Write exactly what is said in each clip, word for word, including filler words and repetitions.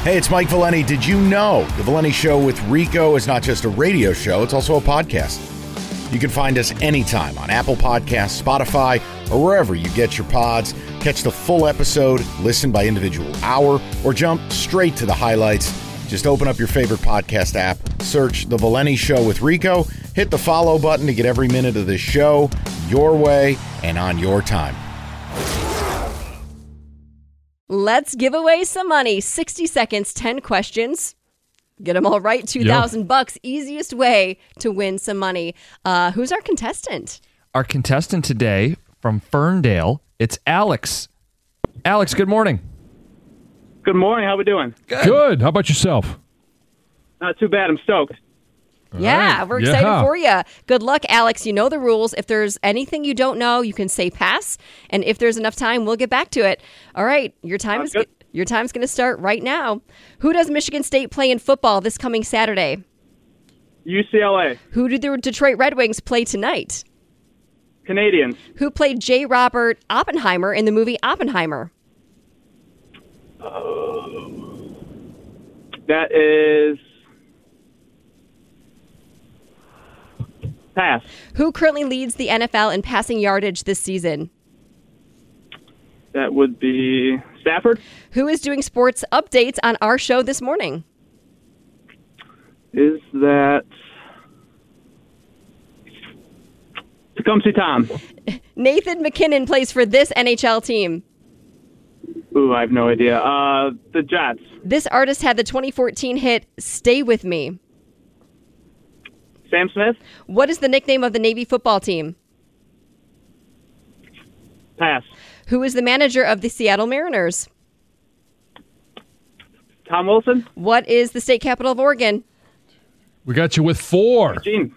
Hey, it's Mike Valeni. Did you know The Valeni Show with Rico is not just a radio show, it's also a podcast. You can find us anytime on Apple Podcasts, Spotify, or wherever you get your pods. Catch the full episode, listen by individual hour, or jump straight to the highlights. Just open up your favorite podcast app, search The Valeni Show with Rico, hit the follow button to get every minute of this show your way and on your time. Let's give away some money. sixty seconds, ten questions. Get them all right, two thousand yep. bucks. Easiest way to win some money. Uh, who's our contestant? Our contestant today from Ferndale, it's Alex. Alex, good morning. Good morning. How we doing? Good. Good. How about yourself? Not too bad. I'm stoked. All yeah, right. we're excited yeah. for you. Good luck, Alex. You know the rules. If there's anything you don't know, you can say pass. And if there's enough time, we'll get back to it. All right. Your time Sounds is good. Your time's going to start right now. Who does Michigan State play in football this coming Saturday? U C L A. Who do the Detroit Red Wings play tonight? Canadians. Who played J. Robert Oppenheimer in the movie Oppenheimer? Uh, that is... Pass. Who currently leads the N F L in passing yardage this season? That would be Stafford. Who is doing sports updates on our show this morning? Is that Tecumseh Tom? Nathan McKinnon plays for this N H L team. Ooh, I have no idea. Uh, the Jets. This artist had the twenty fourteen hit Stay With Me. Sam Smith. What is the nickname of the Navy football team? Pass. Who is the manager of the Seattle Mariners? Tom Wilson. What is the state capital of Oregon? We got you with four. Eugene.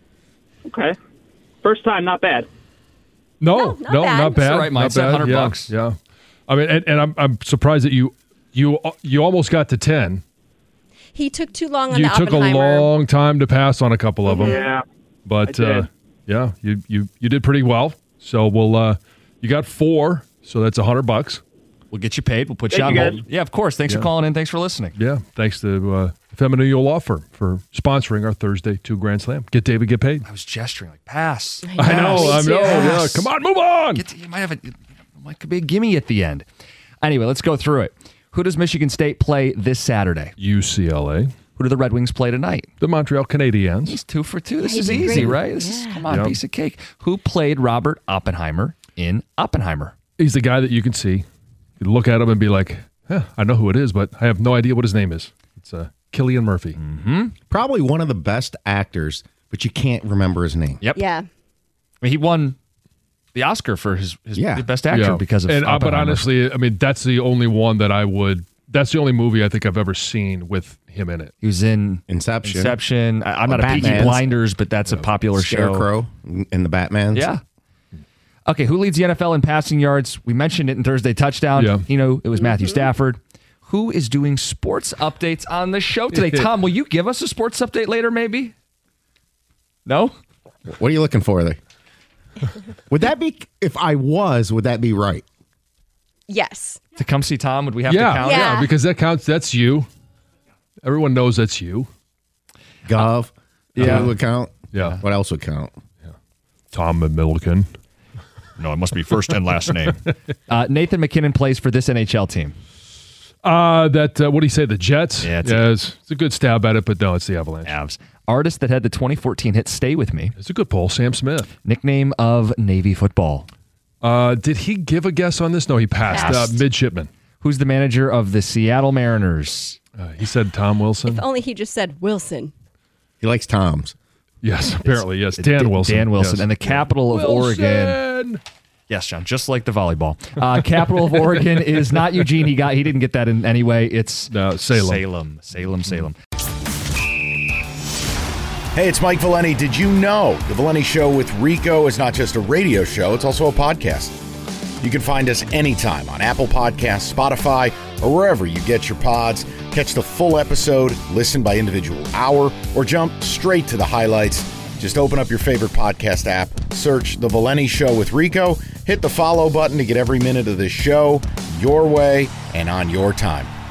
Okay. First time, not bad. No, no, not no, bad. not bad. That's right, Mike. one hundred yeah, bucks. Yeah. I mean, and, and I'm I'm surprised that you you you almost got to ten. He took too long on you the took Oppenheimer. a long time to pass on a couple of them. Yeah. But uh, yeah, you, you you did pretty well. So we'll uh, you got four, so that's a hundred bucks. We'll get you paid. We'll put Thank you on you hold. Yeah, of course. Thanks yeah. for calling in. Thanks for listening. Yeah, thanks to uh, Feminine Law Firm for sponsoring our Thursday two Grand Slam. Get David, get paid. I was gesturing like pass. I know, I know. I know yeah, come on, move on. Get to, you might have a might could be a gimme at the end. Anyway, let's go through it. Who does Michigan State play this Saturday? U C L A. Who do the Red Wings play tonight? The Montreal Canadiens. He's two for two. This He's is easy, great. right? This Yeah. is, come on, Yep. piece of cake. Who played Robert Oppenheimer in Oppenheimer? He's the guy that you can see. You look at him and be like, huh, I know who it is, but I have no idea what his name is. It's uh, Cillian Murphy. Mm-hmm. Probably one of the best actors, but you can't remember his name. Yep. Yeah. I mean, he won the Oscar for his, his Yeah. best actor Yeah. because of and, uh, But Oppenheimer. honestly, I mean, that's the only one that I would, that's the only movie I think I've ever seen with him in it. He was in Inception. Inception. I, I'm not a Peaky Batman's. Blinders, but that's a popular show. Scarecrow in the Batmans. Yeah. Okay, who leads the N F L in passing yards? We mentioned it in Thursday Touchdown. Yeah. You know, it was Matthew Stafford. Who is doing sports updates on the show today? Tom, will you give us a sports update later, maybe? No? What are you looking for there? Would that be, if I was, would that be right? Yes. To come see Tom, would we have yeah, to count? yeah, Yeah. because that counts. That's you. Everyone knows that's you. Gov. Yeah. Who would count? Yeah. What else would count? Tom Milliken. No, it must be first and last name. Uh, Nathan McKinnon plays for this N H L team. Uh, that, uh, what do you say, the Jets? Yeah, it's yeah a- it's, it's a good stab at it, but no, it's the Avalanche. Avs. Artist that had the twenty fourteen hit Stay With Me. It's a good poll, Sam Smith. Nickname of Navy football. Uh, did he give a guess on this? No, he passed. Passed. Uh, midshipman. Who's the manager of the Seattle Mariners? Uh, he said Tom Wilson. If only he just said Wilson. He likes Toms. Yes, apparently, yes. Dan D- Wilson. Dan Wilson. Yes. And the capital of Wilson! Oregon. Yes, John, just like the volleyball. Uh, capital of Oregon is not Eugene. He got. He didn't get that in any way. It's No, Salem. Salem. Salem, Salem. Hey, it's Mike Valeni. Did you know The Valeni Show with Rico is not just a radio show, it's also a podcast. You can find us anytime on Apple Podcasts, Spotify, or wherever you get your pods. Catch the full episode, listen by individual hour, or jump straight to the highlights. Just open up your favorite podcast app, search The Valeni Show with Rico, hit the follow button to get every minute of this show your way and on your time.